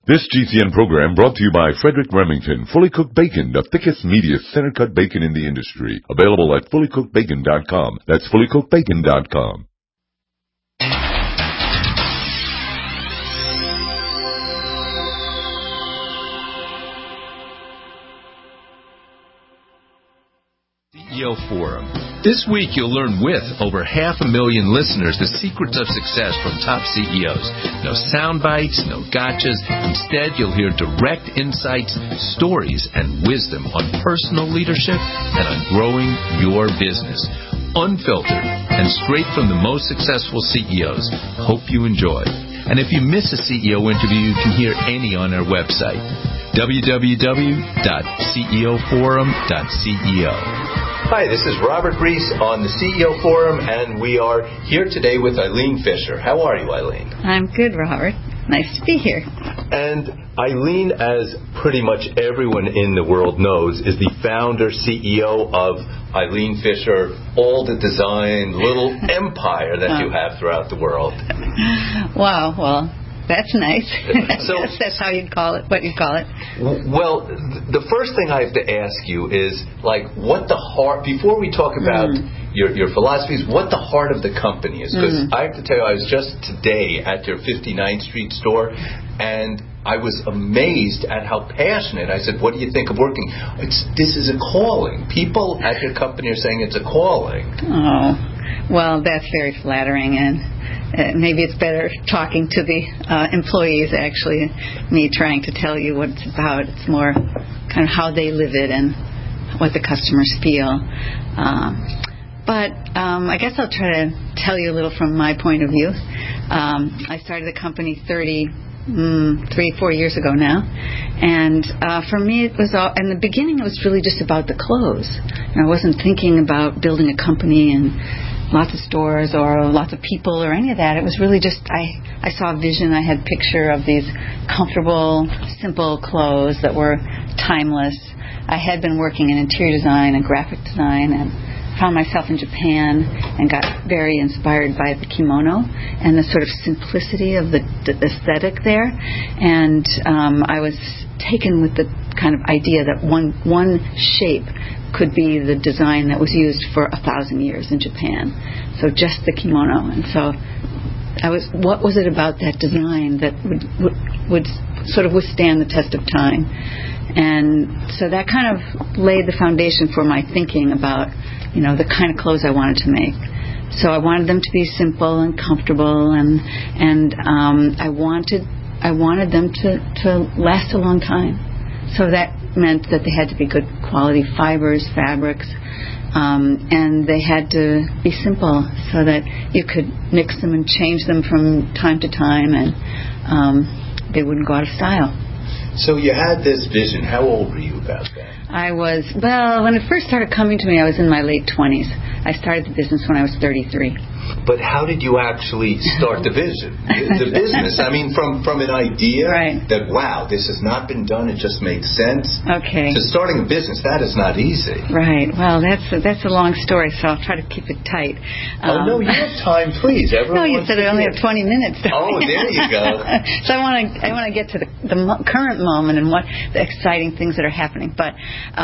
This GCN program brought to you by Frederick Remington, Fully Cooked Bacon, the thickest, meatiest, center-cut bacon in the industry. Available at fullycookedbacon.com. That's fullycookedbacon.com. CEO Forum. This week you'll learn with over 500,000 listeners the secrets of success from top CEOs. No sound bites, no gotchas. Instead, you'll hear direct insights, stories, and wisdom on personal leadership and on growing your business. Unfiltered and straight from the most successful CEOs. Hope you enjoy. And if you miss a CEO interview, you can hear any on our website, www.ceoforum.co. Hi, this is Robert Reese on the CEO Forum, and we are here today with Eileen Fisher. How are you, Eileen? I'm good, Robert. Nice to be here. And Eileen, as pretty much everyone in the world knows, is the founder, CEO of Eileen Fisher, all the design, little empire that you have throughout the world. Wow, well, that's nice. So that's how you'd call it, what you'd call it. Well, the first thing I have to ask you is, like, what the heart, before we talk about your philosophies, what the heart of the company is. Because I have to tell you, I was just today at your 59th Street store, and I was amazed at how passionate. I said, what do you think of working? This is a calling. People at your company are saying it's a calling. Oh, well, that's very flattering, and maybe it's better talking to the employees, actually, me trying to tell you what it's about. It's more kind of how they live it and what the customers feel. But I guess I'll try to tell you a little from my point of view. I started the company 4 years ago now, and for me it was all, in the beginning it was really just about the clothes. I wasn't thinking about building a company and lots of stores or lots of people or any of that. It was really just I saw a vision. I had a picture of these comfortable, simple clothes that were timeless. I had been working in interior design and graphic design, and found myself in Japan and got very inspired by the kimono and the sort of simplicity of the aesthetic there. And I was taken with the kind of idea that one shape could be the design that was used for 1,000 years in Japan. So just the kimono. And so what was it about that design that would sort of withstand the test of time? And so that kind of laid the foundation for my thinking about, the kind of clothes I wanted to make. So I wanted them to be simple and comfortable, and I wanted them to last a long time. So that meant that they had to be good quality fibers, fabrics, and they had to be simple so that you could mix them and change them from time to time, and they wouldn't go out of style. So you had this vision. How old were you about that? When it first started coming to me, I was in my late 20s. I started the business when I was 33. But how did you actually start the vision, the business? I mean, from an idea that, wow, this has not been done, it just makes sense. Okay. To starting a business, that is not easy. Right. Well, that's a long story, so I'll try to keep it tight. Oh, no, you have time, please. Everyone you said I only have 20 minutes. Oh, there you go. So I want to get to the current moment and what the exciting things that are happening. But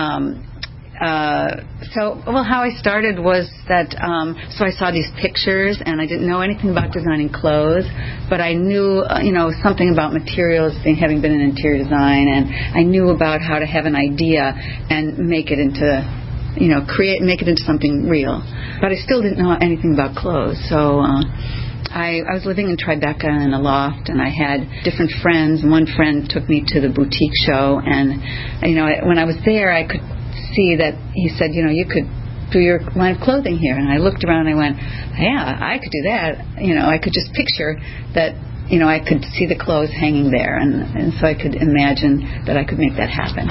how I started was that, so I saw these pictures, and I didn't know anything about designing clothes, but I knew, something about materials, having been in interior design, and I knew about how to have an idea and make it into, make it into something real. But I still didn't know anything about clothes, so I was living in Tribeca in a loft, and I had different friends. One friend took me to the boutique show, and when I was there, I could see that he said, you could do your line of clothing here. And I looked around and I went, yeah, I could do that. I could just picture that, I could see the clothes hanging there, and so I could imagine that I could make that happen.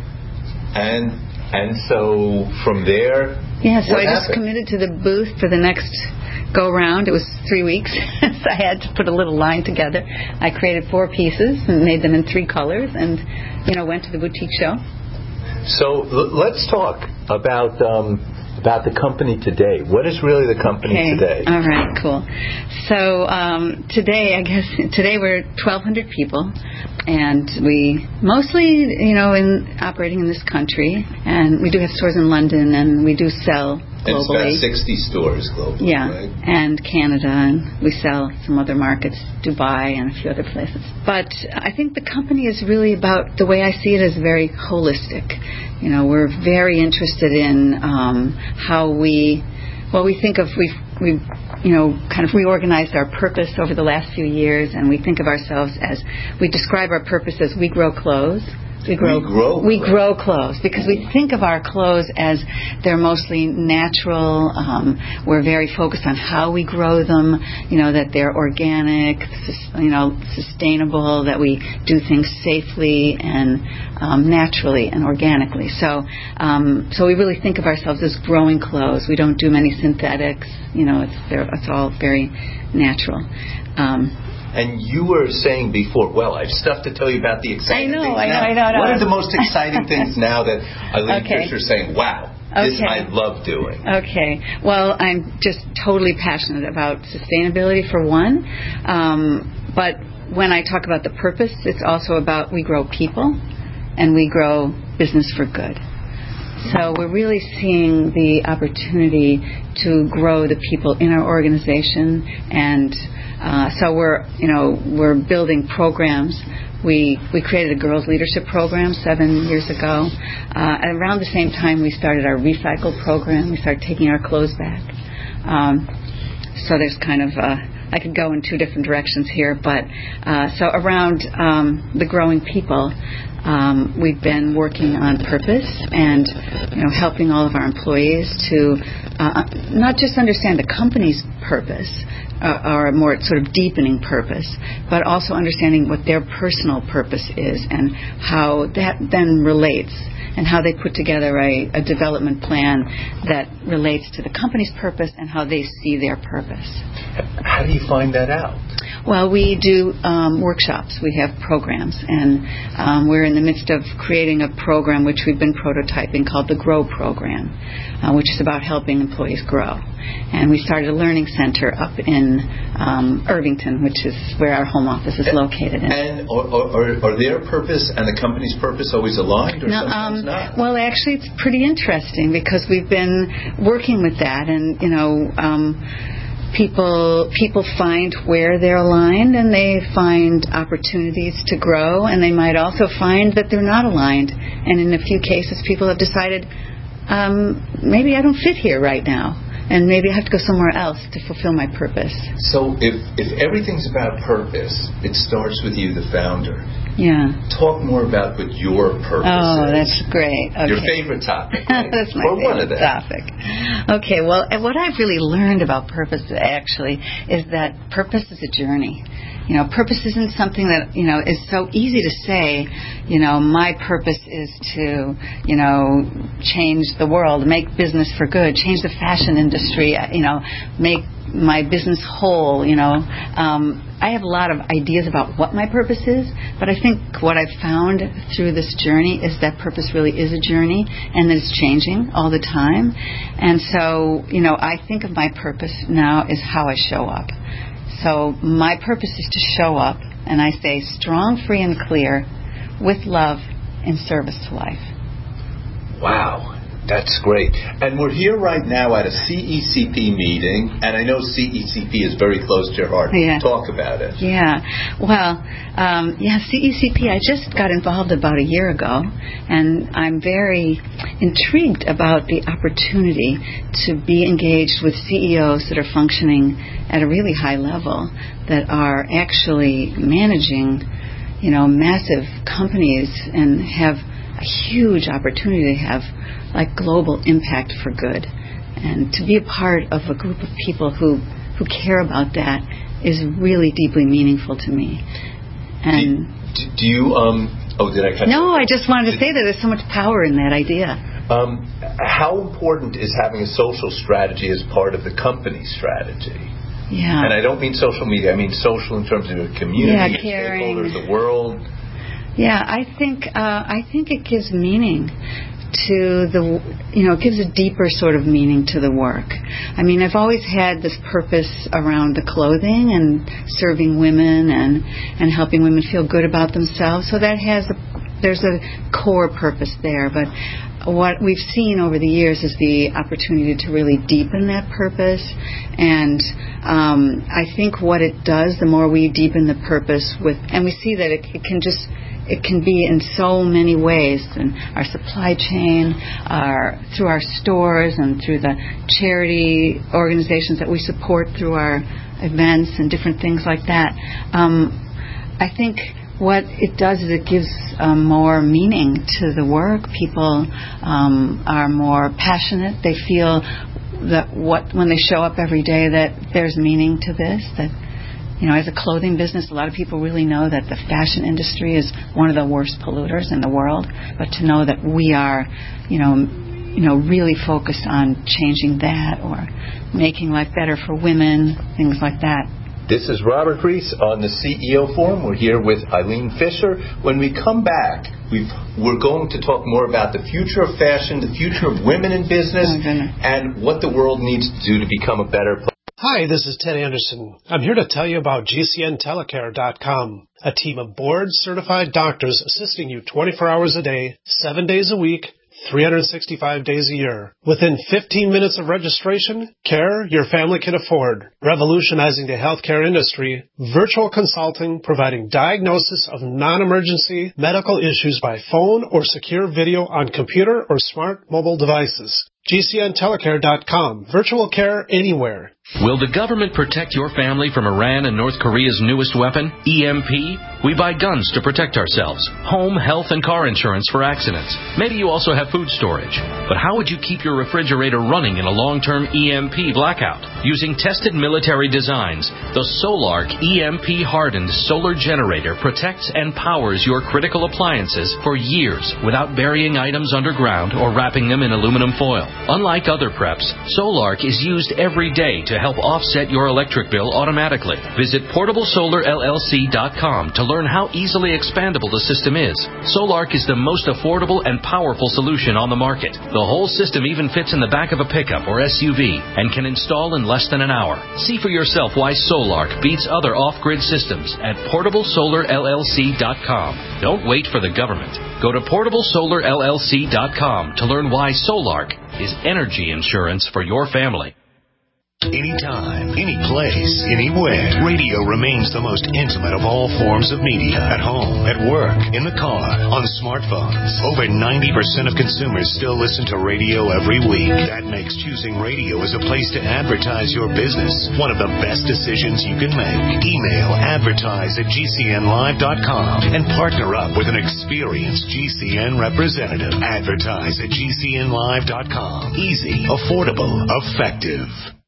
And so from there, so I just committed to the booth for the next go round. It was 3 weeks. So I had to put a little line together. I created 4 pieces and made them in 3 colors, and went to the boutique show. So let's talk about about the company today. What is really the company today? All right, cool. So today we're 1,200 people, and we mostly, operating in this country, and we do have stores in London, and we do sell globally. It's about 60 stores globally. Yeah, right? and Canada, and we sell some other markets, Dubai and a few other places. But I think the company is really about, the way I see it, is very holistic. We're very interested in how we think of, we've kind of reorganized our purpose over the last few years, and we think of ourselves as, we describe our purpose as we grow clothes. We grow clothes because we think of our clothes as they're mostly natural. We're very focused on how we grow them, that they're organic, sustainable, that we do things safely and naturally and organically. So we really think of ourselves as growing clothes. We don't do many synthetics. It's all very natural. And you were saying before, well, I have stuff to tell you about the exciting things now. I know. What are the most exciting things now that Eileen Fisher's saying, wow, this I love doing? Okay. Well, I'm just totally passionate about sustainability, for one. But when I talk about the purpose, it's also about, we grow people and we grow business for good. So we're really seeing the opportunity to grow the people in our organization, and so we're building programs. We created a girls leadership program 7 years ago. And around the same time, we started our recycle program. We started taking our clothes back. So there's kind of I could go in two different directions here, but so around the growing people. We've been working on purpose and helping all of our employees to not just understand the company's purpose or a more sort of deepening purpose, but also understanding what their personal purpose is and how that then relates, and how they put together a development plan that relates to the company's purpose and how they see their purpose. How do you find that out? Well, we do workshops. We have programs, and we're in the midst of creating a program which we've been prototyping called the GROW program, which is about helping employees grow. And we started a learning center up in Irvington, which is where our home office is located. And are their purpose and the company's purpose always aligned, or sometimes not? Well, actually, it's pretty interesting because we've been working with that, and people find where they're aligned, and they find opportunities to grow, and they might also find that they're not aligned. And in a few cases, people have decided, maybe I don't fit here right now, and maybe I have to go somewhere else to fulfill my purpose. So if everything's about purpose, it starts with you, the founder. Yeah. Talk more about what your purpose is. Oh, that's great. Okay. Your favorite topic. Right? That's my favorite topic. Okay, well, what I've really learned about purpose, actually, is that purpose is a journey. Purpose isn't something that, is so easy to say, my purpose is to, change the world, make business for good, change the fashion industry, make my business whole, I have a lot of ideas about what my purpose is, but I think what I've found through this journey is that purpose really is a journey, and that it's changing all the time. And so, I think of my purpose now as how I show up. So my purpose is to show up, and I say strong, free, and clear, with love, in service to life. Wow. That's great. And we're here right now at a CECP meeting, and I know CECP is very close to your heart. Yeah. Talk about it. Yeah. Well, CECP, I just got involved about a year ago, and I'm very intrigued about the opportunity to be engaged with CEOs that are functioning at a really high level, that are actually managing, massive companies and have a huge opportunity to have global impact for good. And to be a part of a group of people who care about that is really deeply meaningful to me. And do you did I cut you? No, I just wanted to say that there's so much power in that idea. How important is having a social strategy as part of the company strategy? Yeah. And I don't mean social media, I mean social in terms of your community, caring, stakeholders, the world. Yeah, I think it gives meaning to it gives a deeper sort of meaning to the work. I mean, I've always had this purpose around the clothing and serving women and helping women feel good about themselves. So there's a core purpose there. But what we've seen over the years is the opportunity to really deepen that purpose. And I think what it does, the more we deepen the purpose and we see that it can be in so many ways, in our supply chain, through our stores, and through the charity organizations that we support through our events and different things like that. I think what it does is it gives more meaning to the work. People are more passionate. They feel that when they show up every day that there's meaning to this, that as a clothing business, a lot of people really know that the fashion industry is one of the worst polluters in the world. But to know that we are, really focused on changing that or making life better for women, things like that. This is Robert Reese on the CEO Forum. We're here with Eileen Fisher. When we come back, we're going to talk more about the future of fashion, the future of women in business, and what the world needs to do to become a better place. Hi, this is Ted Anderson. I'm here to tell you about GCNtelecare.com, a team of board-certified doctors assisting you 24 hours a day, 7 days a week, 365 days a year. Within 15 minutes of registration, care your family can afford. Revolutionizing the healthcare industry, virtual consulting providing diagnosis of non-emergency medical issues by phone or secure video on computer or smart mobile devices. GCNtelecare.com. Virtual care anywhere. Will the government protect your family from Iran and North Korea's newest weapon, EMP? We buy guns to protect ourselves, home, health, and car insurance for accidents. Maybe you also have food storage. But how would you keep your refrigerator running in a long-term EMP blackout? Using tested military designs, the Solark EMP-hardened solar generator protects and powers your critical appliances for years without burying items underground or wrapping them in aluminum foil. Unlike other preps, Solark is used every day to help offset your electric bill automatically. Visit PortableSolarLLC.com to learn how easily expandable the system is. Solark is the most affordable and powerful solution on the market. The whole system even fits in the back of a pickup or SUV and can install in less than an hour. See for yourself why Solark beats other off-grid systems at PortableSolarLLC.com. Don't wait for the government. Go to PortableSolarLLC.com to learn why Solark is energy insurance for your family. Anytime, any place, anywhere. Radio remains the most intimate of all forms of media. At home, at work, in the car, on smartphones. Over 90% of consumers still listen to radio every week. That makes choosing radio as a place to advertise your business one of the best decisions you can make. Email advertise@gcnlive.com and partner up with an experienced GCN representative. Advertise@gcnlive.com. Easy, affordable, effective.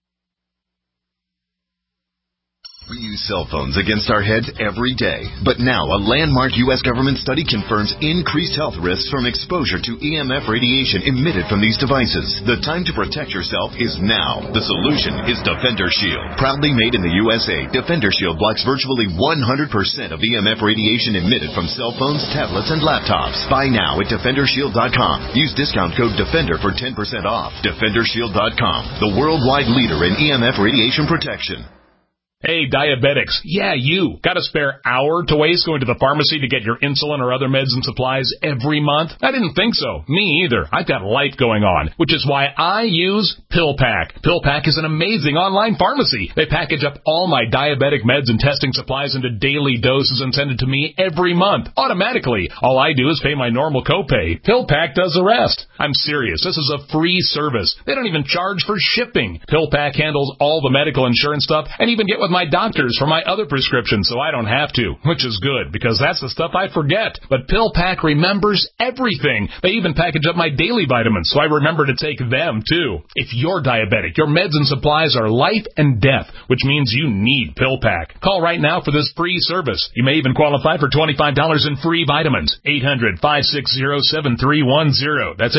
We use cell phones against our heads every day. But now, a landmark U.S. government study confirms increased health risks from exposure to EMF radiation emitted from these devices. The time to protect yourself is now. The solution is Defender Shield. Proudly made in the USA, Defender Shield blocks virtually 100% of EMF radiation emitted from cell phones, tablets, and laptops. Buy now at DefenderShield.com. Use discount code DEFENDER for 10% off. DefenderShield.com, the worldwide leader in EMF radiation protection. Hey, diabetics. Yeah, you. Got a spare hour to waste going to the pharmacy to get your insulin or other meds and supplies every month? I didn't think so. Me either. I've got life going on, which is why I use PillPack. PillPack is an amazing online pharmacy. They package up all my diabetic meds and testing supplies into daily doses and send it to me every month, automatically. All I do is pay my normal copay. PillPack does the rest. I'm serious. This is a free service. They don't even charge for shipping. PillPack handles all the medical insurance stuff and even get with my doctors for my other prescriptions so I don't have to, which is good because that's the stuff I forget. But PillPack remembers everything. They even package up my daily vitamins so I remember to take them too. If you're diabetic, your meds and supplies are life and death, which means you need PillPack. Call right now for this free service. You may even qualify for $25 in free vitamins. 800-560-7310. That's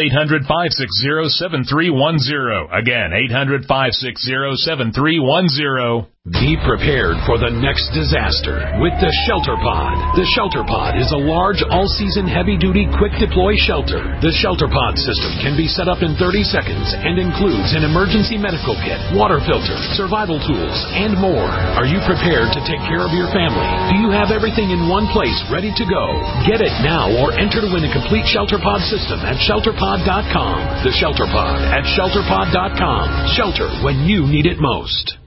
800-560-7310. Again, 800-560-7310. Be prepared for the next disaster with the Shelter Pod. The Shelter Pod is a large, all-season, heavy-duty, quick-deploy shelter. The Shelter Pod system can be set up in 30 seconds and includes an emergency medical kit, water filter, survival tools, and more. Are you prepared to take care of your family? Do you have everything in one place ready to go? Get it now or enter to win a complete Shelter Pod system at ShelterPod.com. The Shelter Pod at ShelterPod.com. Shelter when you need it most.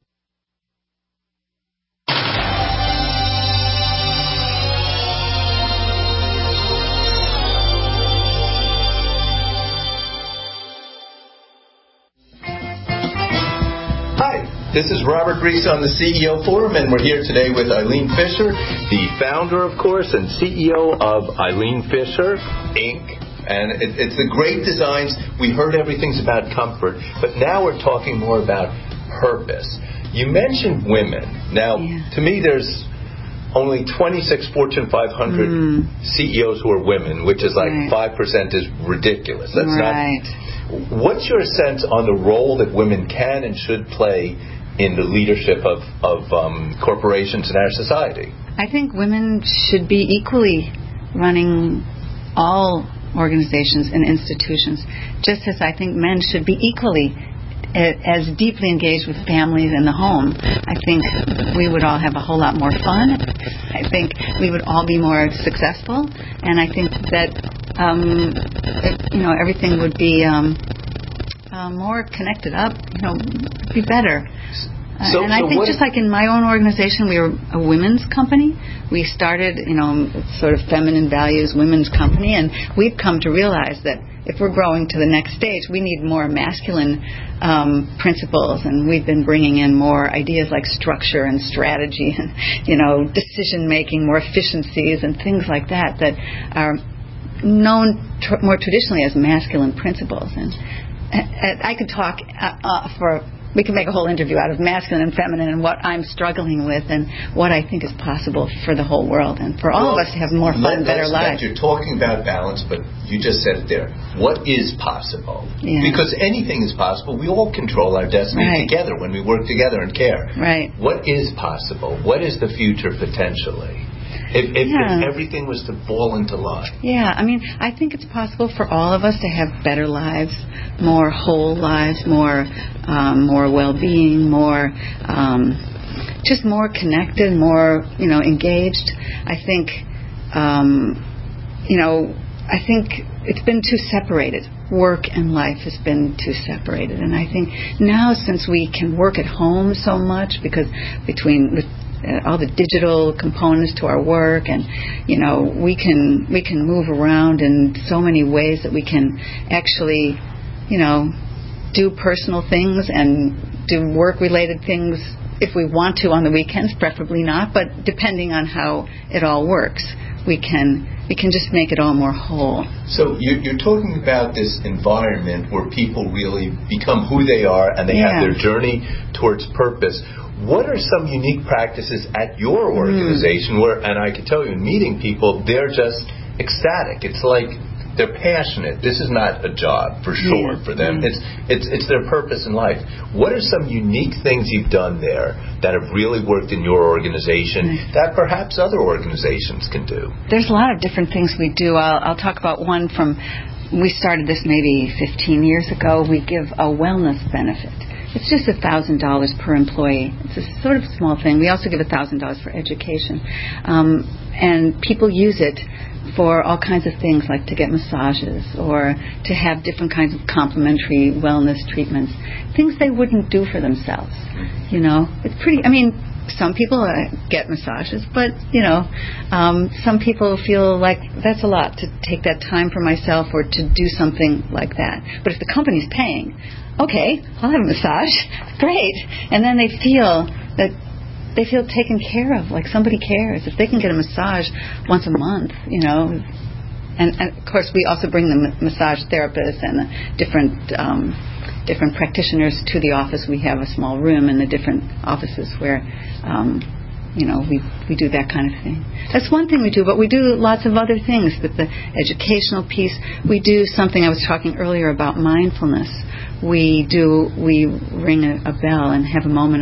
This is Robert Reese on the CEO Forum, and we're here today with Eileen Fisher, the founder, of course, and CEO of Eileen Fisher, Inc. And it's the great designs. We heard everything's about comfort, but now we're talking more about purpose. You mentioned women. Now, to me, there's only 26 Fortune 500 CEOs who are women, which is like 5% is ridiculous. That's not. What's your sense on the role that women can and should play in the leadership of corporations in our society? I think women should be equally running all organizations and institutions, just as I think men should be equally as deeply engaged with families in the home. I think we would all have a whole lot more fun. I think we would all be more successful, and I think that everything would be more connected up, be better. And I think just like in my own organization, we were a women's company. We started, sort of feminine values, women's company, and we've come to realize that if we're growing to the next stage, we need more masculine principles, and we've been bringing in more ideas like structure and strategy and, decision making, more efficiencies and things like that are known more traditionally as masculine principles. And I could talk we can make a whole interview out of masculine and feminine and what I'm struggling with and what I think is possible for the whole world and for all of us to have more fun, better lives. You're talking about balance, but you just said it there. What is possible? Yeah. Because anything is possible. We all control our destiny together when we work together and care. Right. What is possible? What is the future potentially? If everything was to fall into line. Yeah, I think it's possible for all of us to have better lives, more whole lives, more well-being, more just more connected, more engaged. I think I think it's been too separated. Work and life has been too separated, and I think now since we can work at home so much because with all the digital components to our work, and we can move around in so many ways that we can actually do personal things and do work related things if we want to on the weekends, preferably not, but depending on how it all works, we can just make it all more whole. So you're talking about this environment where people really become who they are and they have their journey towards purpose. What are some unique practices at your organization where, and I can tell you, in meeting people, they're just ecstatic. It's like they're passionate. This is not a job, for sure, for them. It's their purpose in life. What are some unique things you've done there that have really worked in your organization that perhaps other organizations can do? There's a lot of different things we do. I'll talk about one from, we started this maybe 15 years ago. We give a wellness benefit. It's just $1,000 per employee. It's a sort of small thing. We also give $1,000 for education. And people use it for all kinds of things, like to get massages or to have different kinds of complimentary wellness treatments, things they wouldn't do for themselves. It's pretty, some people get massages, but, some people feel like that's a lot to take that time for myself or to do something like that. But if the company's paying, okay, I'll have a massage. Great. And then they feel taken care of, like somebody cares. If they can get a massage once a month, and of course we also bring the massage therapists and different practitioners to the office. We have a small room in the different offices where we do that kind of thing. That's one thing we do, but we do lots of other things with the educational piece. We do something, I was talking earlier about mindfulness. We ring a bell and have a moment of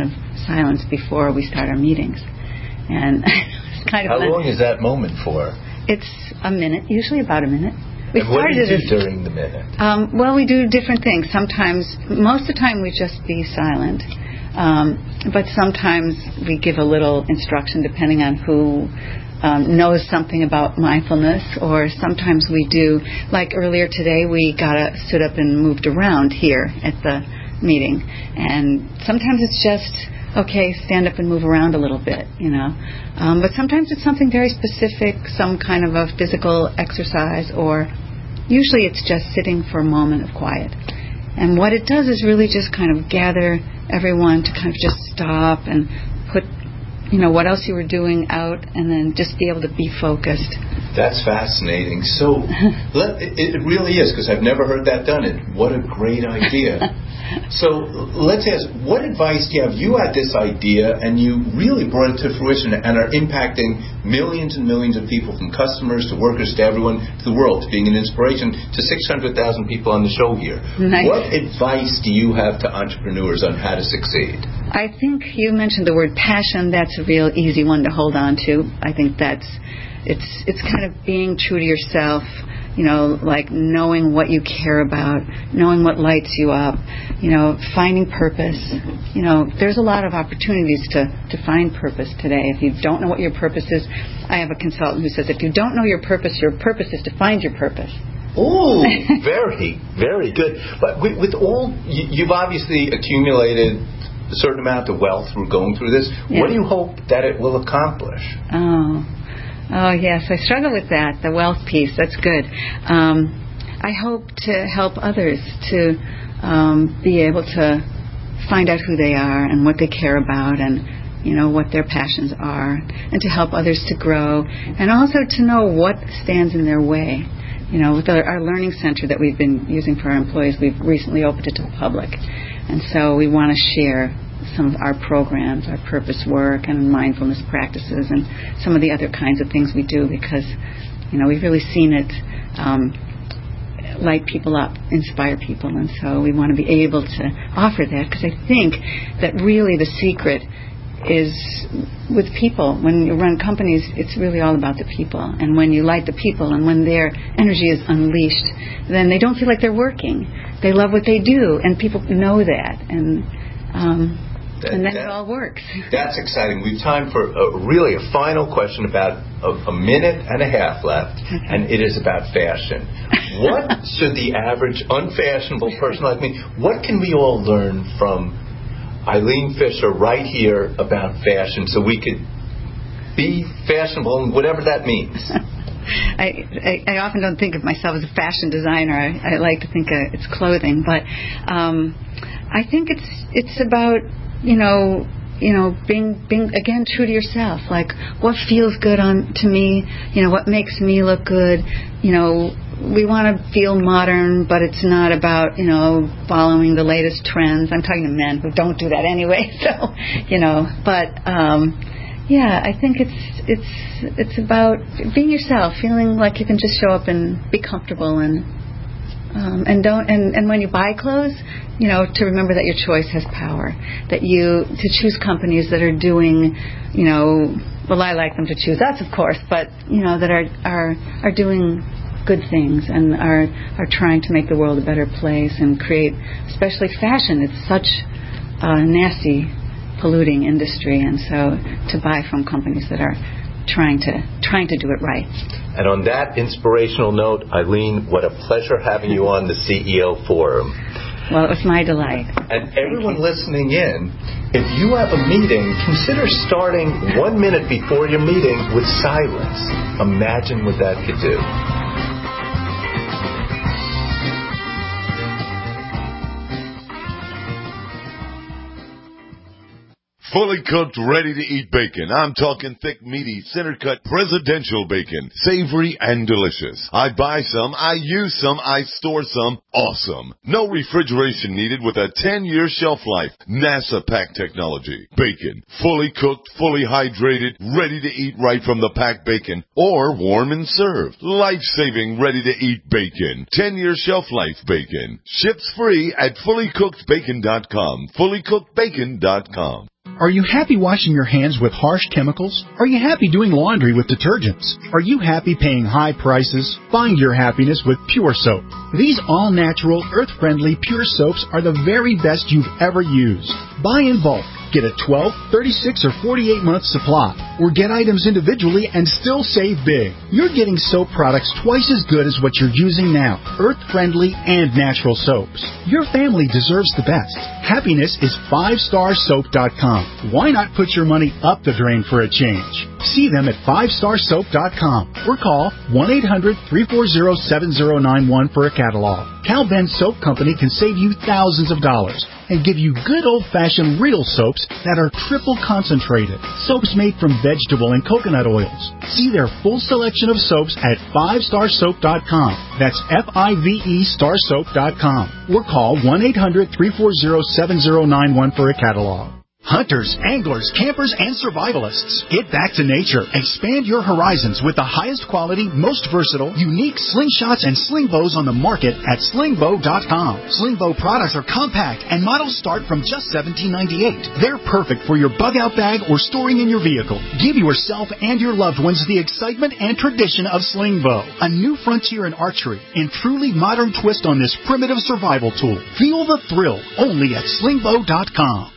silence before we start our meetings. And it's kind of How long is that moment for? It's a minute, usually about a minute. And what do you do during the minute? Well, we do different things. Sometimes, most of the time, we just be silent. But sometimes we give a little instruction depending on who knows something about mindfulness, or sometimes we do, like earlier today, we stood up and moved around here at the meeting. And sometimes it's just, okay, stand up and move around a little bit, But sometimes it's something very specific, some kind of a physical exercise, or usually it's just sitting for a moment of quiet. And what it does is really just kind of gather everyone to kind of just stop and put, what else you were doing out, and then just be able to be focused. That's fascinating. So it really is, because I've never heard that done. What a great idea. So let's ask, what advice do you have? You had this idea, and you really brought it to fruition and are impacting millions and millions of people, from customers to workers to everyone, to the world, to being an inspiration to 600,000 people on the show here. Nice. What advice do you have to entrepreneurs on how to succeed? I think you mentioned the word passion. That's a real easy one to hold on to. I think it's kind of being true to yourself, like knowing what you care about, knowing what lights you up, finding purpose. There's a lot of opportunities to find purpose today. If you don't know what your purpose is, I have a consultant who says if you don't know your purpose is to find your purpose. Oh, very, very good. But with all, you've obviously accumulated a certain amount of wealth through going through this. Yeah. What do you hope that it will accomplish? Oh, yes. I struggle with that, the wealth piece. That's good. I hope to help others to be able to find out who they are and what they care about, and what their passions are, and to help others to grow, and also to know what stands in their way. With our learning center that we've been using for our employees, we've recently opened it to the public. And so we want to share some of our programs, our purpose work and mindfulness practices, and some of the other kinds of things we do, because, we've really seen it light people up, inspire people. And so we want to be able to offer that, because I think that really the secret is with people. When you run companies, it's really all about the people. And when you light the people, and when their energy is unleashed, then they don't feel like they're working. They love what they do, and people know that. And then it all works. That's exciting. We've time for really a final question, about a minute and a half left, and it is about fashion. What should the average unfashionable person like me, what can we all learn from Eileen Fisher right here about fashion, so we could be fashionable, and whatever that means? I often don't think of myself as a fashion designer. I like to think it's clothing, but I think it's about being again true to yourself. Like, what feels good to me? What makes me look good? We want to feel modern, but it's not about following the latest trends. I'm talking to men who don't do that anyway. So but I think it's about being yourself, feeling like you can just show up and be comfortable, and when you buy clothes, to remember that your choice has power. That to choose companies that are doing, well, I like them to choose us, of course, but that are doing good things and are trying to make the world a better place and create, especially fashion. It's such a nasty, polluting industry, and so to buy from companies that are trying to do it right. And on that inspirational note, Eileen, what a pleasure having you on the CEO Forum. Well, it was my delight. And everyone listening in, if you have a meeting, consider starting 1 minute before your meeting with silence. Imagine what that could do. Fully cooked, ready-to-eat bacon. I'm talking thick, meaty, center-cut, presidential bacon. Savory and delicious. I buy some, I use some, I store some. Awesome. No refrigeration needed with a 10-year shelf life. NASA pack technology. Bacon. Fully cooked, fully hydrated, ready to eat right from the packed bacon. Or warm and served. Life-saving, ready-to-eat bacon. 10-year shelf life bacon. Ships free at fullycookedbacon.com. Fullycookedbacon.com. Are you happy washing your hands with harsh chemicals? Are you happy doing laundry with detergents? Are you happy paying high prices? Find your happiness with Pure Soap. These all-natural, earth-friendly Pure Soaps are the very best you've ever used. Buy in bulk. Get a 12, 36, or 48-month supply, or get items individually and still save big. You're getting soap products twice as good as what you're using now, earth-friendly and natural soaps. Your family deserves the best. Happiness is 5starsoap.com. Why not put your money up the drain for a change? See them at 5starsoap.com or call 1-800-340-7091 for a catalog. Cal Ben Soap Company can save you thousands of dollars and give you good old-fashioned real soaps that are triple concentrated. Soaps made from vegetable and coconut oils. See their full selection of soaps at 5starsoap.com. That's F-I-V-E starsoap.com. Or call 1-800-340-7091 for a catalog. Hunters, anglers, campers, and survivalists. Get back to nature. Expand your horizons with the highest quality, most versatile, unique slingshots and sling bows on the market at slingbow.com. Slingbow products are compact and models start from just $17.98. They're perfect for your bug-out bag or storing in your vehicle. Give yourself and your loved ones the excitement and tradition of Slingbow, a new frontier in archery and truly modern twist on this primitive survival tool. Feel the thrill only at slingbow.com.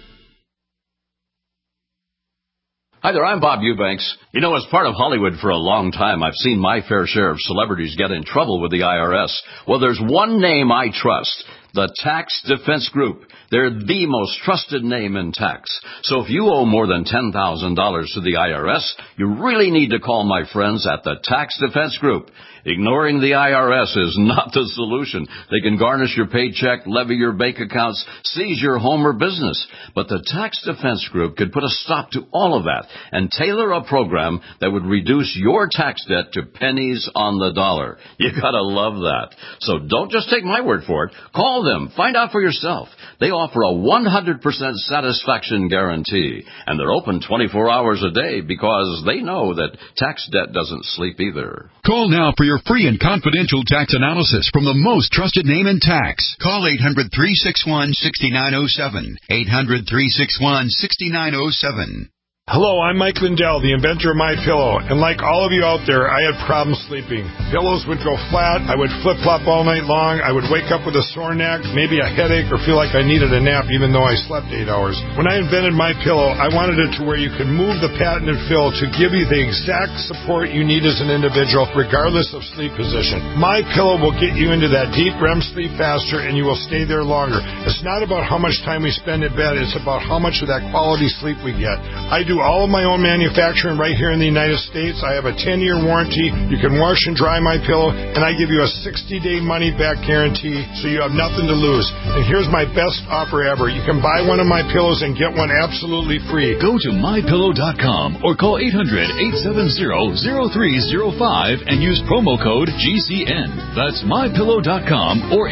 Hi there, I'm Bob Eubanks. You know, as part of Hollywood for a long time, I've seen my fair share of celebrities get in trouble with the IRS. Well, there's one name I trust, the Tax Defense Group. They're the most trusted name in tax. So if you owe more than $10,000 to the IRS, you really need to call my friends at the Tax Defense Group. Ignoring the IRS is not the solution. They can garnish your paycheck, levy your bank accounts, seize your home or business. But the Tax Defense Group could put a stop to all of that and tailor a program that would reduce your tax debt to pennies on the dollar. You gotta love that. So don't just take my word for it. Call them. Find out for yourself. They offer a 100% satisfaction guarantee. And they're open 24 hours a day because they know that tax debt doesn't sleep either. Call now for your free and confidential tax analysis from the most trusted name in tax. Call 800-361-6907. 800-361-6907. Hello, I'm Mike Lindell, the inventor of MyPillow, and like all of you out there, I had problems sleeping. Pillows would go flat, I would flip-flop all night long, I would wake up with a sore neck, maybe a headache, or feel like I needed a nap even though I slept 8 hours. When I invented MyPillow, I wanted it to where you could move the patented fill to give you the exact support you need as an individual, regardless of sleep position. MyPillow will get you into that deep REM sleep faster, and you will stay there longer. It's not about how much time we spend in bed, it's about how much of that quality sleep we get. I do all of my own manufacturing right here in the United States. I have a 10-year warranty. You can wash and dry my pillow, and I give you a 60-day money-back guarantee, so you have nothing to lose. And here's my best offer ever. You can buy one of my pillows and get one absolutely free. Go to mypillow.com or call 800-870-0305 and use promo code GCN. That's mypillow.com or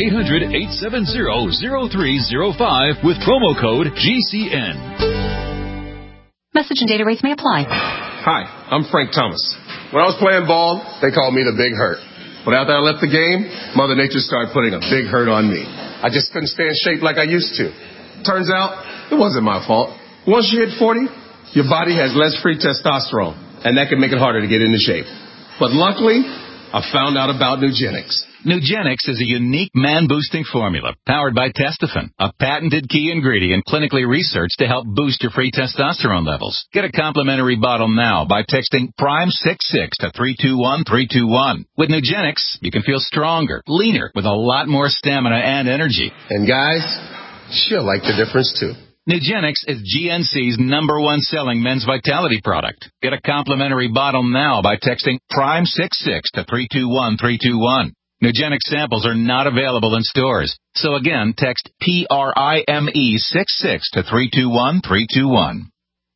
800-870-0305 with promo code GCN. Message and data rates may apply. Hi, I'm Frank Thomas. When I was playing ball, they called me the Big Hurt. But after I left the game, Mother Nature started putting a big hurt on me. I just couldn't stay in shape like I used to. Turns out, it wasn't my fault. Once you hit 40, your body has less free testosterone, and that can make it harder to get into shape. But luckily, I found out about Nugenix. Nugenix is a unique man-boosting formula powered by Testofen, a patented key ingredient clinically researched to help boost your free testosterone levels. Get a complimentary bottle now by texting PRIME66 to 321321. With Nugenix, you can feel stronger, leaner, with a lot more stamina and energy. And guys, she'll like the difference too. Nugenix is GNC's #1 selling men's vitality product. Get a complimentary bottle now by texting PRIME66 to 321321. Nugenix samples are not available in stores. So again, text PRIME66 to 321321.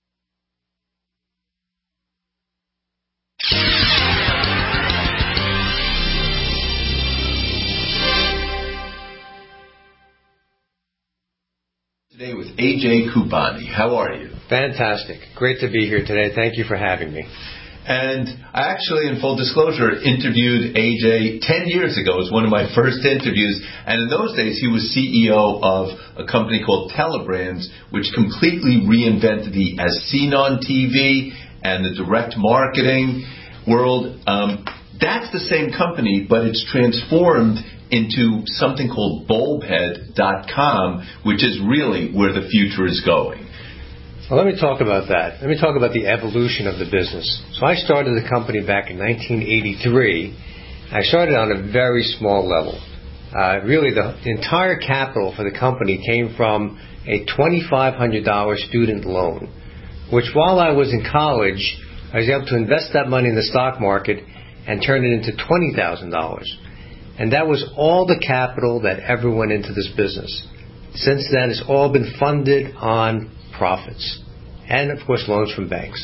Today with AJ Kupani. How are you? Fantastic. Great to be here today. Thank you for having me. And I actually, in full disclosure, interviewed AJ 10 years ago. It was one of my first interviews. And in those days, he was CEO of a company called Telebrands, which completely reinvented the as seen on TV and the direct marketing world. That's the same company, but it's transformed into something called bulbhead.com, which is really where the future is going. Well, let me talk about that. Let me talk about the evolution of the business. So I started the company back in 1983. I started on a very small level. Really, the entire capital for the company came from a $2,500 student loan, which while I was in college, I was able to invest that money in the stock market and turn it into $20,000. And that was all the capital that ever went into this business. Since then, it's all been funded on profits and, of course, loans from banks.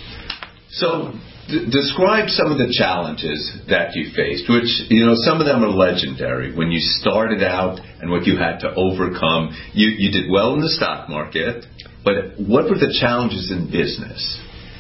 So describe some of the challenges that you faced, which, some of them are legendary. When you started out and what you had to overcome, you did well in the stock market, but what were the challenges in business?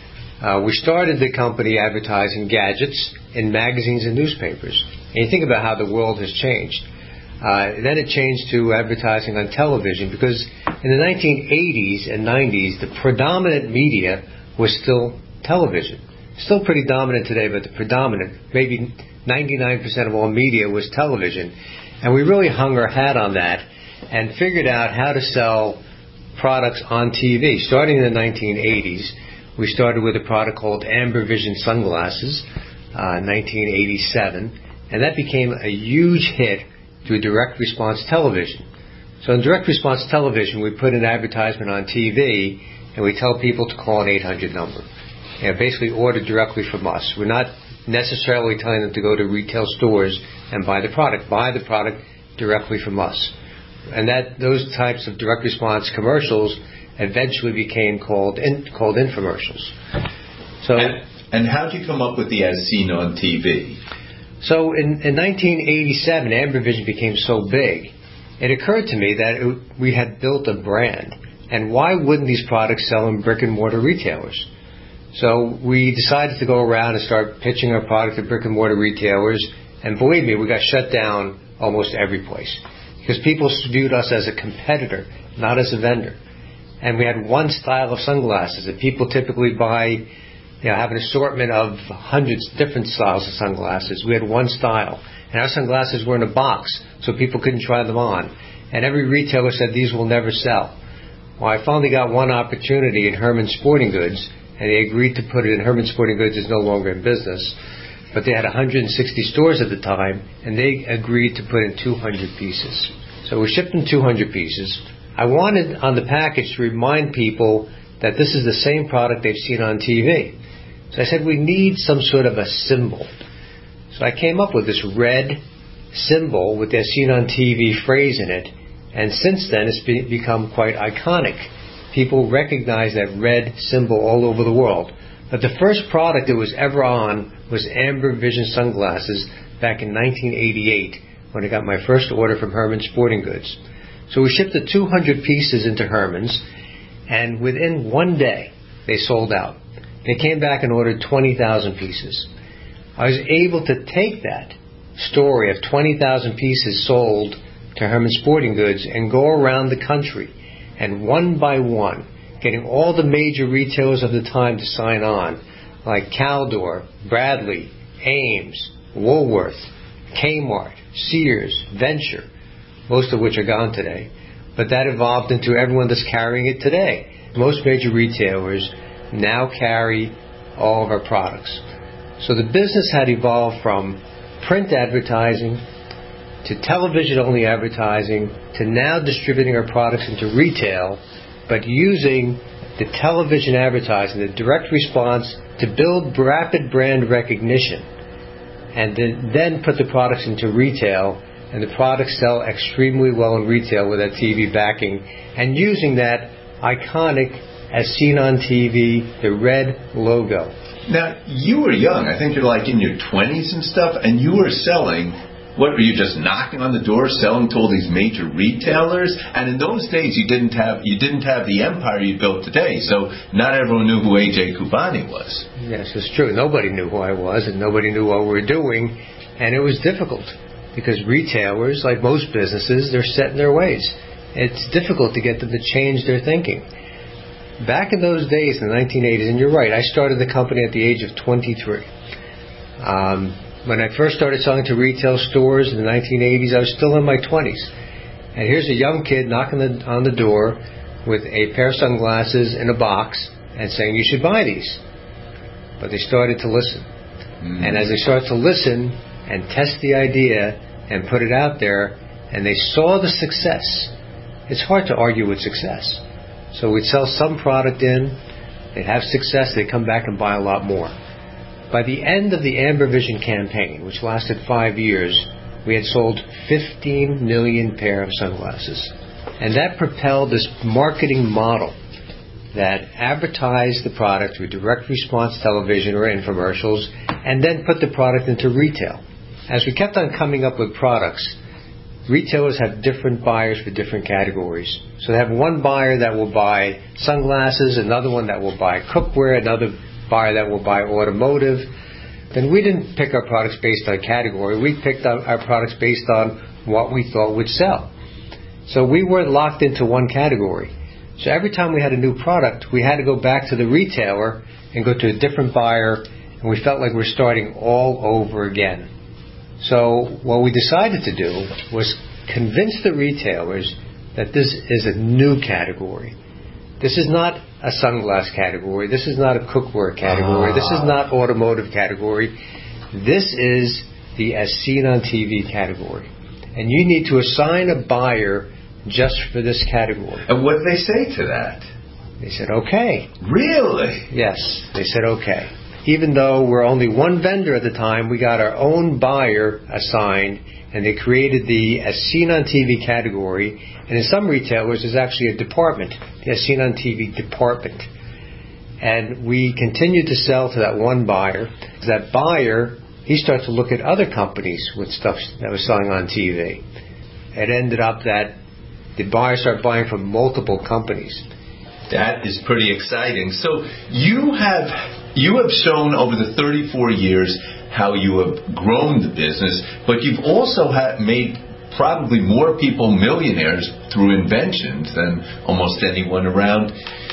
We started the company advertising gadgets in magazines and newspapers. And you think about how the world has changed. Then it changed to advertising on television because in the 1980s and 90s, the predominant media was still television. Still pretty dominant today, but the predominant, maybe 99% of all media was television. And we really hung our hat on that and figured out how to sell products on TV. Starting in the 1980s, we started with a product called Amber Vision sunglasses in 1987. And that became a huge hit through direct response television. So in direct response television, we put an advertisement on TV and we tell people to call an 800 number. Basically order directly from us. We're not necessarily telling them to go to retail stores and buy the product. Buy the product directly from us. And those types of direct response commercials eventually became called infomercials. So, and how did you come up with the as seen on TV? So in 1987, Amber Vision became so big, it occurred to me that we had built a brand. And why wouldn't these products sell in brick and mortar retailers? So we decided to go around and start pitching our product to brick and mortar retailers. And believe me, we got shut down almost every place because people viewed us as a competitor, not as a vendor. And we had one style of sunglasses that people typically buy. Have an assortment of hundreds of different styles of sunglasses. We had one style. And our sunglasses were in a box, so people couldn't try them on. And every retailer said, these will never sell. Well, I finally got one opportunity at Herman Sporting Goods, and they agreed to put it in. Herman Sporting Goods is no longer in business, but they had 160 stores at the time, and they agreed to put in 200 pieces. So we shipped in 200 pieces. I wanted on the package to remind people that this is the same product they've seen on TV. So I said, we need some sort of a symbol. So I came up with this red symbol with the as seen on TV phrase in it. And since then, it's become quite iconic. People recognize that red symbol all over the world. But the first product that was ever on was Amber Vision sunglasses back in 1988 when I got my first order from Herman Sporting Goods. So we shipped the 200 pieces into Herman's, and within one day, they sold out. They came back and ordered 20,000 pieces. I was able to take that story of 20,000 pieces sold to Herman Sporting Goods and go around the country and one by one, getting all the major retailers of the time to sign on, like Caldor, Bradley, Ames, Woolworth, Kmart, Sears, Venture, most of which are gone today. But that evolved into everyone that's carrying it today. Most major retailers now carry all of our products. So the business had evolved from print advertising to television-only advertising to now distributing our products into retail, but using the television advertising, the direct response, to build rapid brand recognition and then put the products into retail, and the products sell extremely well in retail with that TV backing, and using that iconic as seen on TV, the red logo. Now, you were young. I think you're like in your 20s and stuff, and you were selling What, were you just knocking on the door, selling to all these major retailers? And in those days, you didn't have the empire you built today. So not everyone knew who A.J. Kubani was. Yes, it's true. Nobody knew who I was, and nobody knew what we were doing, and it was difficult because retailers, like most businesses, they're set in their ways. It's difficult to get them to change their thinking. Back in those days, in the 1980s, and you're right, I started the company at the age of 23. When I first started selling to retail stores in the 1980s, I was still in my 20s. And here's a young kid knocking on the door with a pair of sunglasses in a box and saying, you should buy these. But they started to listen. And as they started to listen and test the idea and put it out there, and they saw the success, it's hard to argue with success. So we'd sell some product in, they'd have success, they'd come back and buy a lot more. By the end of the Amber Vision campaign, which lasted 5 years, we had sold 15 million pair of sunglasses. And that propelled this marketing model that advertised the product through direct response television or infomercials and then put the product into retail. As we kept on coming up with products, retailers have different buyers for different categories. So they have one buyer that will buy sunglasses, another one that will buy cookware, another buyer that will buy automotive. Then we didn't pick our products based on category. We picked our products based on what we thought would sell. So we weren't locked into one category. So every time we had a new product, we had to go back to the retailer and go to a different buyer, and we felt like we were starting all over again. So what we decided to do was convince the retailers that this is a new category. This is not a sunglass category. This is not a cookware category. This is not automotive category. This is the as seen on TV category. And you need to assign a buyer just for this category. And what did they say to that? They said, okay. Really? Yes, they said, okay. Even though we're only one vendor at the time, we got our own buyer assigned, and they created the as seen on TV category. And in some retailers, there's actually a department, the as seen on TV department. And we continued to sell to that one buyer. That buyer, he started to look at other companies with stuff that was selling on TV. It ended up that the buyer started buying from multiple companies. That is pretty exciting. So you have shown over the 34 years how you have grown the business, but you've also made probably more people millionaires through inventions than almost anyone around.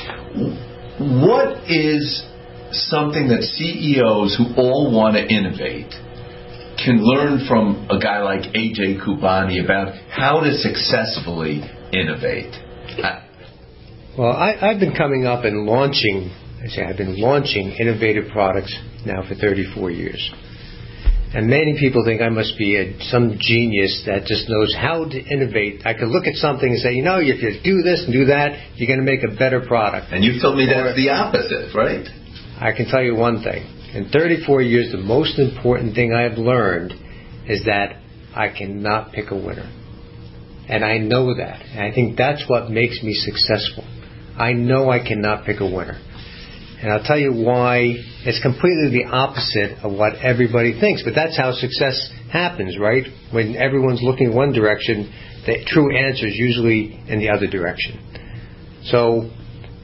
What is something that CEOs who all want to innovate can learn from a guy like A.J. Kubani about how to successfully innovate? Well, I've been coming up and I've been launching innovative products now for 34 years. And many people think I must be some genius that just knows how to innovate. I could look at something and say, if you do this and do that, you're going to make a better product. And you've told me that's the opposite, right? I can tell you one thing. In 34 years, the most important thing I've learned is that I cannot pick a winner. And I know that. And I think that's what makes me successful. I know I cannot pick a winner. And I'll tell you why. It's completely the opposite of what everybody thinks. But that's how success happens, right? When everyone's looking in one direction, the true answer is usually in the other direction. So,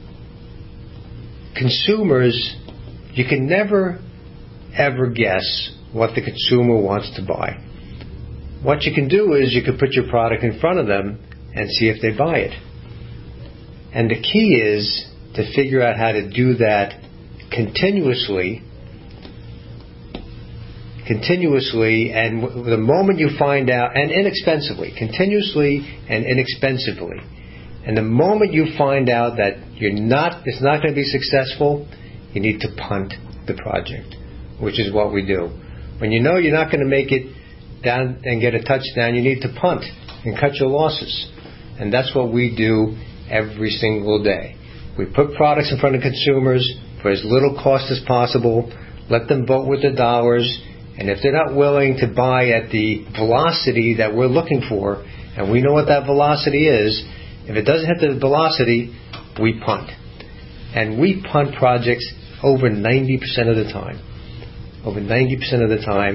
consumers, you can never, ever guess what the consumer wants to buy. What you can do is you can put your product in front of them and see if they buy it. And the key is to figure out how to do that continuously, and the moment you find out, and inexpensively, continuously and inexpensively. And the moment you find out that it's not going to be successful, you need to punt the project, which is what we do. When you know you're not going to make it down and get a touchdown, you need to punt and cut your losses. And that's what we do every single day. We put products in front of consumers for as little cost as possible, let them vote with their dollars, and if they're not willing to buy at the velocity that we're looking for, and we know what that velocity is, if it doesn't hit the velocity, we punt. And we punt projects over 90% of the time. Over 90% of the time,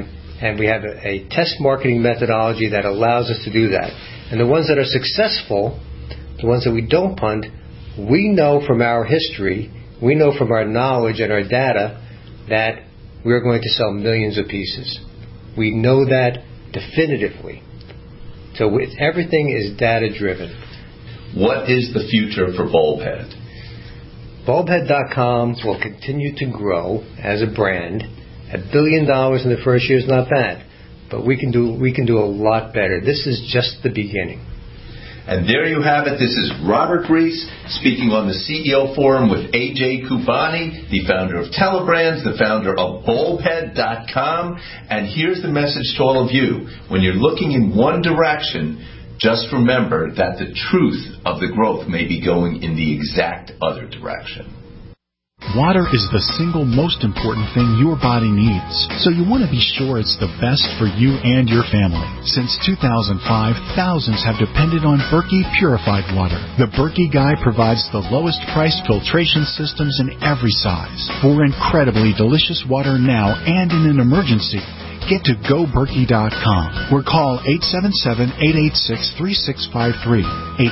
And we have a test marketing methodology that allows us to do that. And the ones that are successful, the ones that we don't punt, we know from our history, we know from our knowledge and our data that we're going to sell millions of pieces. We know that definitively. So everything is data-driven. What is the future for Bulbhead? Bulbhead.com will continue to grow as a brand. $1 billion in the first year is not bad, but we can do a lot better. This is just the beginning. And there you have it. This is Robert Reese speaking on the CEO Forum with A.J. Kubani, the founder of Telebrands, the founder of Bulbhead.com. And here's the message to all of you. When you're looking in one direction, just remember that the truth of the growth may be going in the exact other direction. Water is the single most important thing your body needs, so you want to be sure it's the best for you and your family. Since 2005, thousands have depended on Berkey purified water. The Berkey Guy provides the lowest price filtration systems in every size for incredibly delicious water now and in an emergency. Get to GoBerkey.com or call 877-886-3653.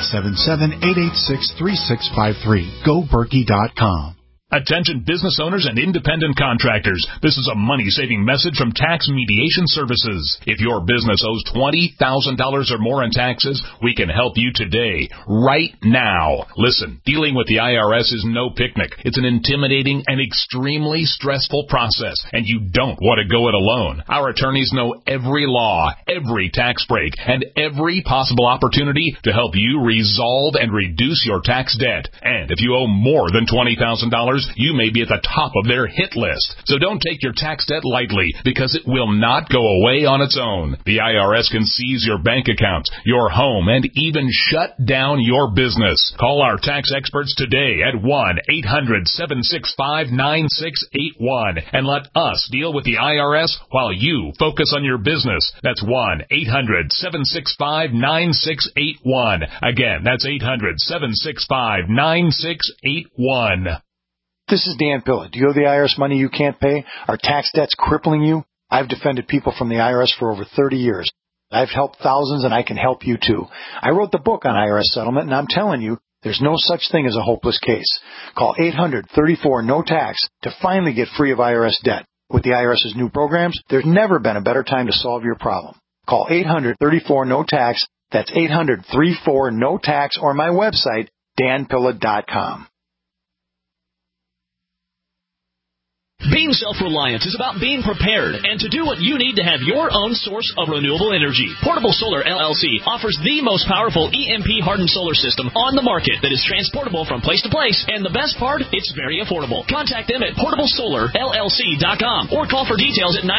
877-886-3653. GoBerkey.com. Attention business owners and independent contractors. This is a money-saving message from Tax Mediation Services. If your business owes $20,000 or more in taxes, we can help you today, right now. Listen, dealing with the IRS is no picnic. It's an intimidating and extremely stressful process, and you don't want to go it alone. Our attorneys know every law, every tax break, and every possible opportunity to help you resolve and reduce your tax debt. And if you owe more than $20,000, you may be at the top of their hit list. So don't take your tax debt lightly, because it will not go away on its own. The IRS can seize your bank accounts, your home, and even shut down your business. Call our tax experts today at 1-800-765-9681 and let us deal with the IRS while you focus on your business. That's 1-800-765-9681. Again, that's 800-765-9681. This is Dan Pilla. Do you owe the IRS money you can't pay? Are tax debts crippling you? I've defended people from the IRS for over 30 years. I've helped thousands, and I can help you too. I wrote the book on IRS settlement, and I'm telling you, there's no such thing as a hopeless case. Call 800-34-NO-TAX to finally get free of IRS debt. With the IRS's new programs, there's never been a better time to solve your problem. Call 800-34-NO-TAX. That's 800-34-NO-TAX, or my website, danpilla.com. Being self-reliant is about being prepared and to do what you need to have your own source of renewable energy. Portable Solar LLC offers the most powerful EMP-hardened solar system on the market that is transportable from place to place, and the best part, it's very affordable. Contact them at portablesolarllc.com or call for details at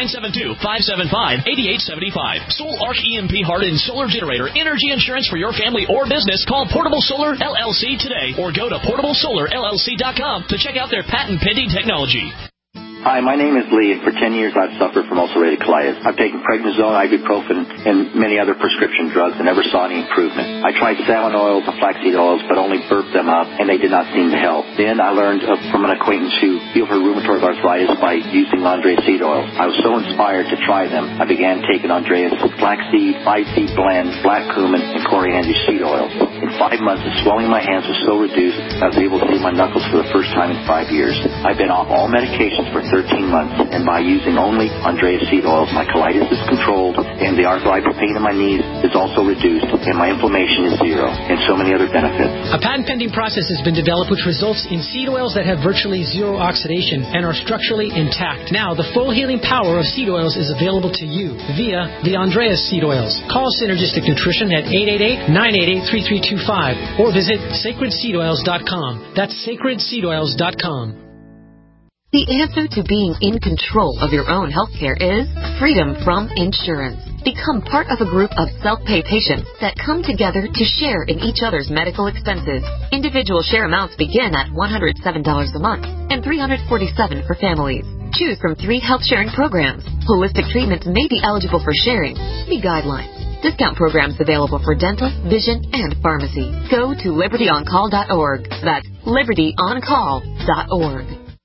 972-575-8875. Soul Arc EMP-hardened solar generator energy insurance for your family or business. Call Portable Solar LLC today or go to portablesolarllc.com to check out their patent-pending technology. Hi, my name is Lee, and for 10 years I've suffered from ulcerative colitis. I've taken prednisone, ibuprofen, and many other prescription drugs and never saw any improvement. I tried salmon oils and flaxseed oils, but only burped them up, and they did not seem to help. Then I learned from an acquaintance who healed her rheumatoid arthritis by using Andreas seed oils. I was so inspired to try them, I began taking Andreas flaxseed, 5-seed blend, black cumin, and coriander seed oils. In 5 months, the swelling in my hands was so reduced, I was able to see my knuckles for the first time in 5 years. I've been off all medications for 13 months, and by using only Andreas seed oils, my colitis is controlled, and the arthritis pain in my knees is also reduced, and my inflammation is zero, and so many other benefits. A patent-pending process has been developed which results in seed oils that have virtually zero oxidation and are structurally intact. Now, the full healing power of seed oils is available to you via the Andreas seed oils. Call Synergistic Nutrition at 888-988-3325 or visit sacredseedoils.com. That's sacredseedoils.com. The answer to being in control of your own health care is freedom from insurance. Become part of a group of self-pay patients that come together to share in each other's medical expenses. Individual share amounts begin at $107 a month and $347 for families. Choose from 3 health sharing programs. Holistic treatments may be eligible for sharing. See guidelines. Discount programs available for dental, vision, and pharmacy. Go to libertyoncall.org. That's libertyoncall.org.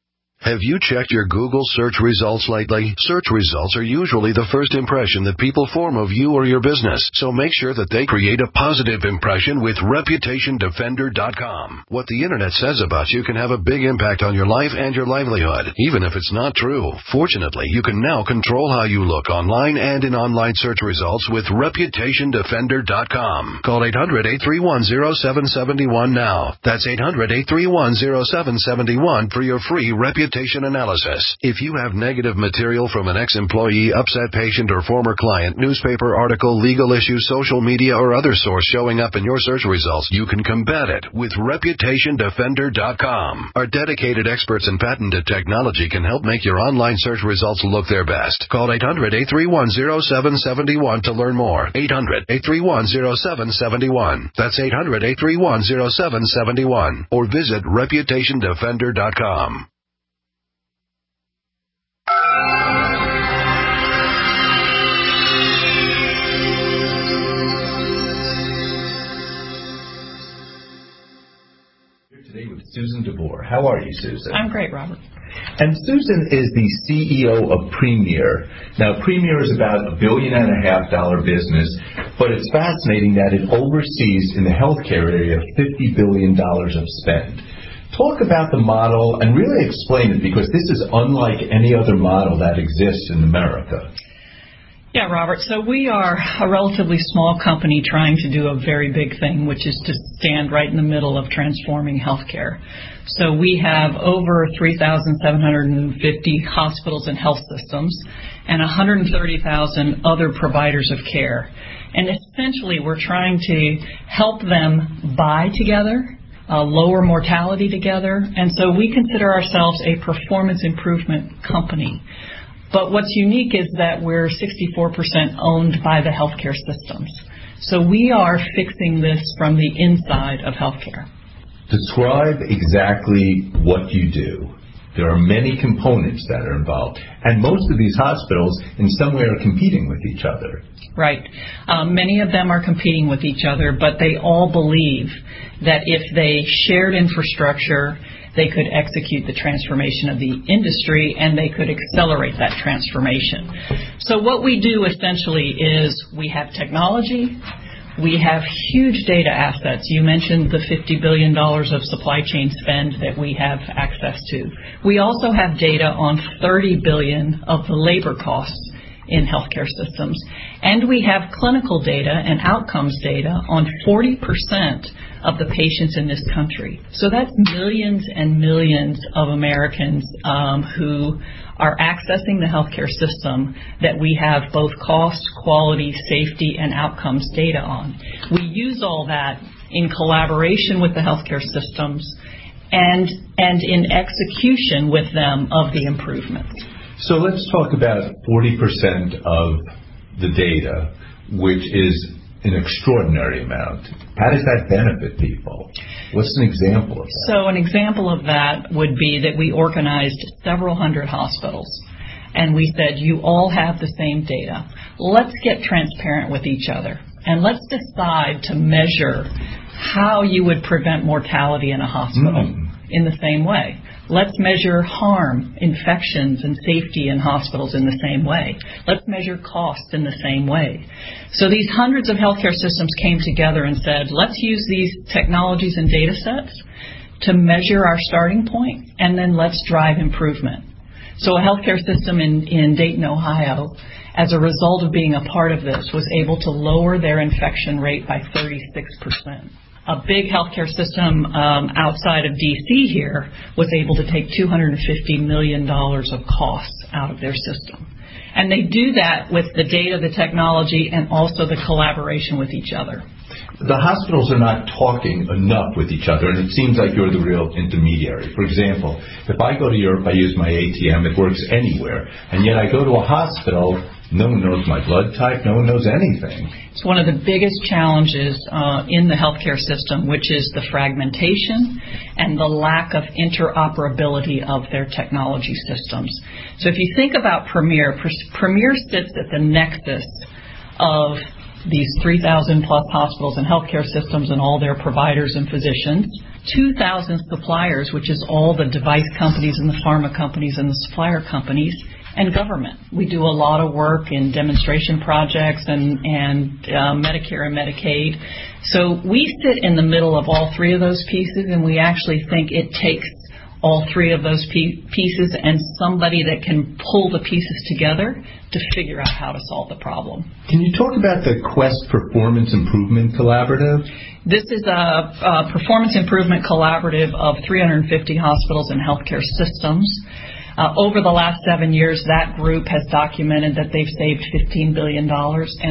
Have you checked your Google search results lately? Search results are usually the first impression that people form of you or your business, so make sure that they create a positive impression with ReputationDefender.com. What the internet says about you can have a big impact on your life and your livelihood, even if it's not true. Fortunately, you can now control how you look online and in online search results with ReputationDefender.com. Call 800-831-0771 now. That's 800-831-0771 for your free reputation analysis. If you have negative material from an ex-employee, upset patient, or former client, newspaper article, legal issue, social media, or other source showing up in your search results, you can combat it with ReputationDefender.com. Our dedicated experts in patented technology can help make your online search results look their best. Call 800-831-0771 to learn more. 800-831-0771. That's 800-831-0771. Or visit ReputationDefender.com. Today with Susan DeVore. How are you, Susan? I'm great, Robert. And Susan is the CEO of Premier. Now, Premier is about $1.5 billion business, but it's fascinating that it oversees in the healthcare area $50 billion of spend. Talk about the model and really explain it, because this is unlike any other model that exists in America. Yeah, Robert. So we are a relatively small company trying to do a very big thing, which is to stand right in the middle of transforming healthcare. So we have over 3,750 hospitals and health systems and 130,000 other providers of care. And essentially, we're trying to help them buy together, lower mortality together. And so we consider ourselves a performance improvement company. But what's unique is that we're 64% owned by the healthcare systems. So we are fixing this from the inside of healthcare. Describe exactly what you do. There are many components that are involved. And most of these hospitals in some way are competing with each other. Right. Many of them are competing with each other, but they all believe that if they shared infrastructure, they could execute the transformation of the industry, and they could accelerate that transformation. So what we do essentially is we have technology, we have huge data assets. You mentioned the $50 billion of supply chain spend that we have access to. We also have data on $30 billion of the labor costs in healthcare systems. And we have clinical data and outcomes data on 40% of the patients in this country. So that's millions and millions of Americans who are accessing the healthcare system that we have both cost, quality, safety, and outcomes data on. We use all that in collaboration with the healthcare systems and in execution with them of the improvements. So let's talk about 40% of the data, which is an extraordinary amount. How does that benefit people? What's an example of that? So an example of that would be that we organized several hundred hospitals, and we said, you all have the same data. Let's get transparent with each other, and let's decide to measure how you would prevent mortality in a hospital in the same way. Let's measure harm, infections, and safety in hospitals in the same way. Let's measure cost in the same way. So these hundreds of healthcare systems came together and said, let's use these technologies and data sets to measure our starting point, and then let's drive improvement. So a healthcare system in Dayton, Ohio, as a result of being a part of this, was able to lower their infection rate by 36%. A big healthcare system outside of D.C. here was able to take $250 million of costs out of their system. And they do that with the data, the technology, and also the collaboration with each other. The hospitals are not talking enough with each other, and it seems like you're the real intermediary. For example, if I go to Europe, I use my ATM, it works anywhere. And yet I go to a hospital, no one knows my blood type, no one knows anything. It's one of the biggest challenges in the healthcare system, which is the fragmentation and the lack of interoperability of their technology systems. So if you think about Premier, Premier sits at the nexus of these 3,000 plus hospitals and healthcare systems and all their providers and physicians, 2,000 suppliers, which is all the device companies and the pharma companies and the supplier companies, and government. We do a lot of work in demonstration projects and Medicare and Medicaid. So we sit in the middle of all three of those pieces, and we actually think it takes all three of those pieces and somebody that can pull the pieces together to figure out how to solve the problem. Can you talk about the Quest Performance Improvement Collaborative? This is a performance improvement collaborative of 350 hospitals and healthcare systems. Over the last 7 years, that group has documented that they've saved $15 billion and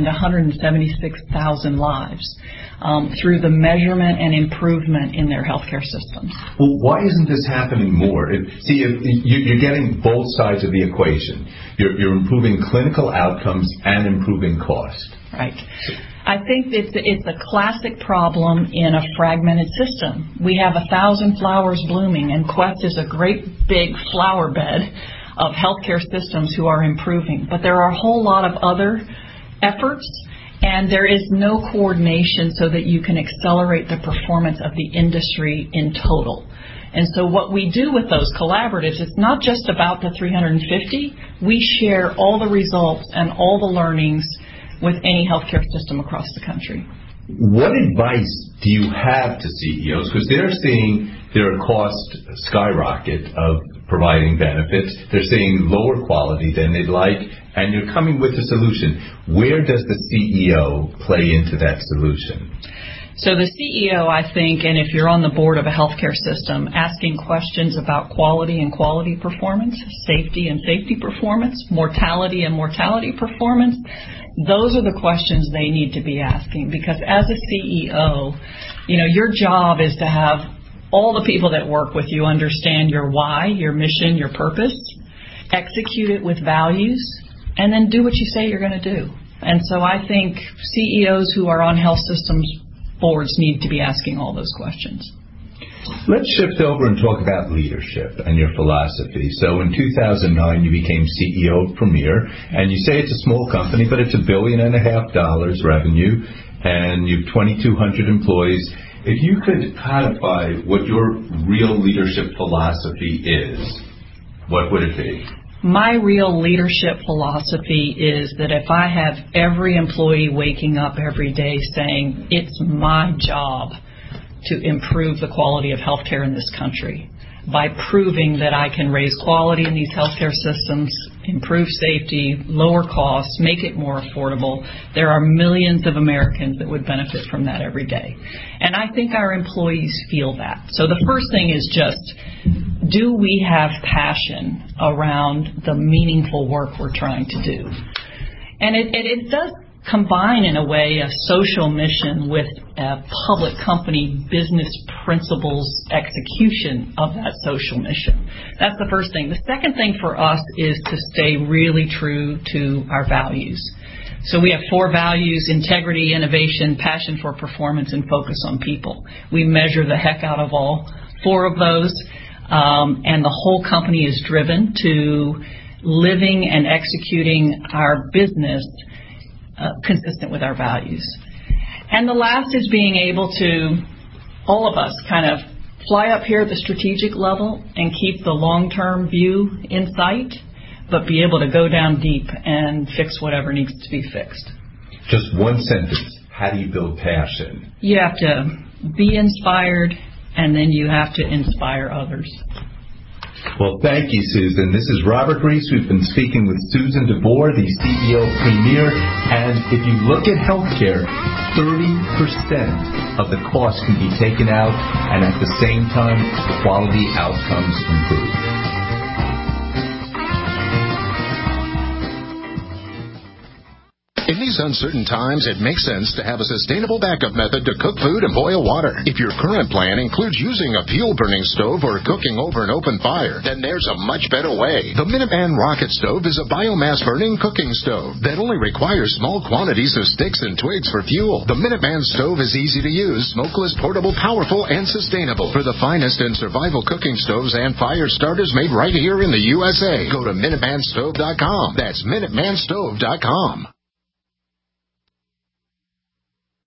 176,000 lives through the measurement and improvement in their healthcare systems. Well, why isn't this happening more? You're getting both sides of the equation. You're improving clinical outcomes and improving cost. Right. I think it's a classic problem in a fragmented system. We have 1,000 flowers blooming, and Quest is a great big flower bed of healthcare systems who are improving. But there are a whole lot of other efforts, and there is no coordination so that you can accelerate the performance of the industry in total. And so what we do with those collaboratives, it's not just about the 350. We share all the results and all the learnings with any healthcare system across the country. What advice do you have to CEOs? Because they're seeing their cost skyrocket of providing benefits. They're seeing lower quality than they'd like, and you're coming with a solution. Where does the CEO play into that solution? So the CEO, I think, and if you're on the board of a healthcare system, asking questions about quality and quality performance, safety and safety performance, mortality and mortality performance, those are the questions they need to be asking. Because as a CEO, your job is to have all the people that work with you understand your why, your mission, your purpose, execute it with values, and then do what you say you're going to do. And so I think CEOs who are on health systems boards need to be asking all those questions. Let's shift over and talk about leadership and your philosophy. So in 2009, you became CEO of Premier, and you say it's a small company, but it's $1.5 billion revenue, and you've 2,200 employees. If you could codify what your real leadership philosophy is, what would it be? My real leadership philosophy is that if I have every employee waking up every day saying, it's my job to improve the quality of healthcare in this country by proving that I can raise quality in these healthcare systems, improve safety, lower costs, make it more affordable, there are millions of Americans that would benefit from that every day. And I think our employees feel that. So the first thing is just, do we have passion around the meaningful work we're trying to do? And it does combine, in a way, a social mission with a public company business principles execution of that social mission. That's the first thing. The second thing for us is to stay really true to our values. So we have 4 values: integrity, innovation, passion for performance, and focus on people. We measure the heck out of all 4 of those, and the whole company is driven to living and executing our business consistent with our values. And the last is being able to, all of us, kind of fly up here at the strategic level and keep the long-term view in sight, but be able to go down deep and fix whatever needs to be fixed. Just one sentence. How do you build passion? You have to be inspired, and then you have to inspire others. Well, thank you, Susan. This is Robert Reese. We've been speaking with Susan DeVore, the CEO of Premier. And if you look at healthcare, 30% of the cost can be taken out, and at the same time, quality outcomes improve. In these uncertain times, it makes sense to have a sustainable backup method to cook food and boil water. If your current plan includes using a fuel-burning stove or cooking over an open fire, then there's a much better way. The Minuteman Rocket Stove is a biomass-burning cooking stove that only requires small quantities of sticks and twigs for fuel. The Minuteman Stove is easy to use, smokeless, portable, powerful, and sustainable. For the finest in survival cooking stoves and fire starters made right here in the USA, go to MinutemanStove.com. That's MinutemanStove.com.